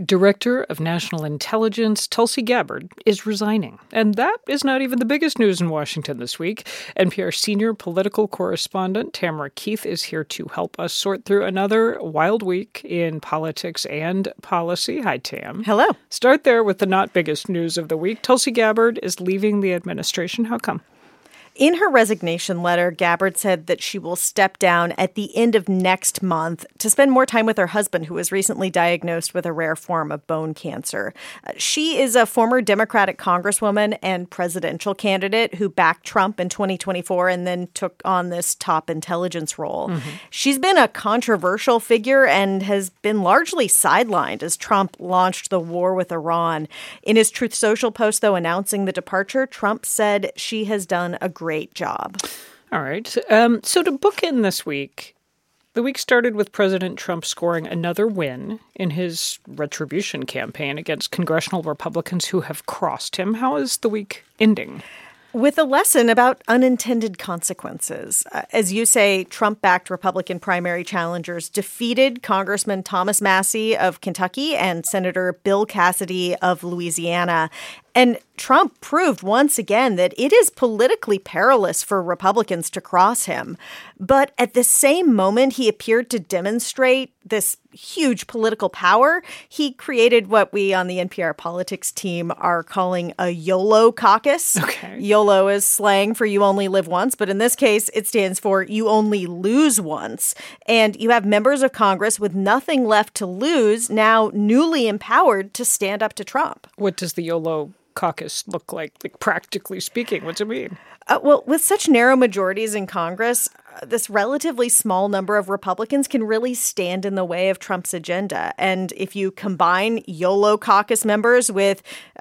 Director of National Intelligence Tulsi Gabbard is resigning. And that is not even the biggest news in Washington this week. NPR senior political correspondent Tamara Keith is here to help us sort through another wild week in politics and policy. Hi, Tam. Hello. Start there with the not biggest news of the week. Tulsi Gabbard is leaving the administration. How come? In her resignation letter, Gabbard said that she will step down at the end of next month to spend more time with her husband, who was recently diagnosed with a rare form of bone cancer. She is a former Democratic congresswoman and presidential candidate who backed Trump in 2024 and then took on this top intelligence role. She's been a controversial figure and has been largely sidelined as Trump launched the war with Iran. In his Truth Social post, though, announcing the departure, Trump said she has done a great job. All right. So to bookend this week, the week started with President Trump scoring another win in his retribution campaign against congressional Republicans who have crossed him. How is the week ending? With a lesson about unintended consequences. As you say, Trump-backed Republican primary challengers defeated Congressman Thomas Massie of Kentucky and Senator Bill Cassidy of Louisiana. And Trump proved once again that it is politically perilous for Republicans to cross him. But at the same moment he appeared to demonstrate this huge political power, he created what we on the NPR politics team are calling a YOLO caucus. Okay. YOLO is slang for you only live once, but in this case, it stands for you only lose once. And you have members of Congress with nothing left to lose, now newly empowered to stand up to Trump. What does the YOLO caucus look like practically speaking? What's it mean? Well, with such narrow majorities in Congress, this relatively small number of Republicans can really stand in the way of Trump's agenda. And if you combine YOLO caucus members with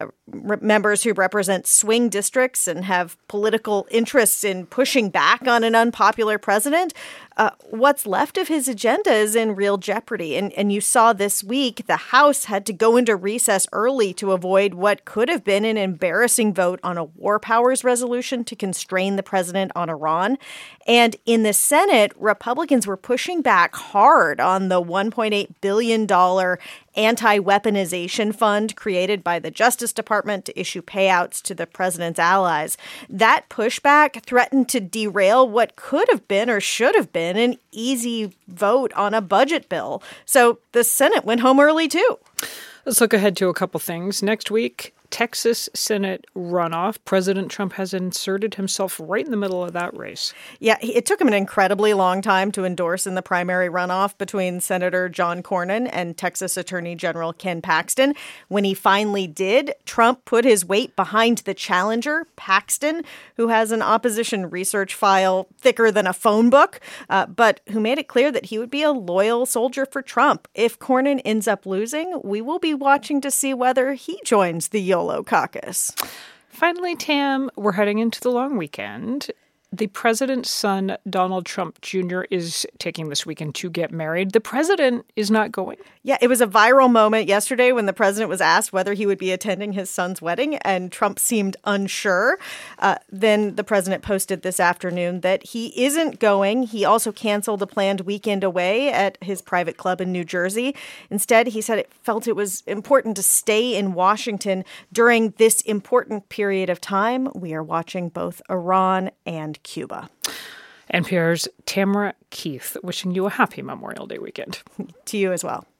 members who represent swing districts and have political interests in pushing back on an unpopular president, what's left of his agenda is in real jeopardy. And you saw this week the House had to go into recess early to avoid what could have been an embarrassing vote on a war powers resolution to constrain the president on Iran. And in the Senate, Republicans were pushing back hard on the $1.8 billion anti-weaponization fund created by the Justice Department to issue payouts to the president's allies. That pushback threatened to derail what could have been or should have been an easy vote on a budget bill. So the Senate went home early, too. Let's look ahead to a couple things. Next week, Texas Senate runoff. President Trump has inserted himself right in the middle of that race. Yeah, it took him an incredibly long time to endorse in the primary runoff between Senator John Cornyn and Texas Attorney General Ken Paxton. When he finally did, Trump put his weight behind the challenger, Paxton, who has an opposition research file thicker than a phone book, but who made it clear that he would be a loyal soldier for Trump. If Cornyn ends up losing, we will be watching to see whether he joins the YOLO caucus. Finally, Tam, we're heading into the long weekend. The president's son, Donald Trump Jr., is taking this weekend to get married. The president is not going. Yeah, it was a viral moment yesterday when the president was asked whether he would be attending his son's wedding, and Trump seemed unsure. Then the president posted this afternoon that he isn't going. He also canceled a planned weekend away at his private club in New Jersey. Instead, he said it was important to stay in Washington during this important period of time. We are watching both Iran and Cuba. NPR's Tamara Keith wishing you a happy Memorial Day weekend. To you as well.